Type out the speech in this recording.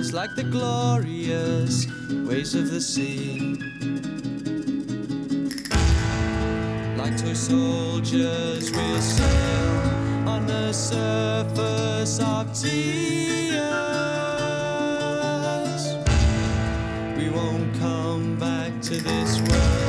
us like the glorious waves of the sea. Like toy soldiers we'll sail on the surface of tears. We won't come back to this world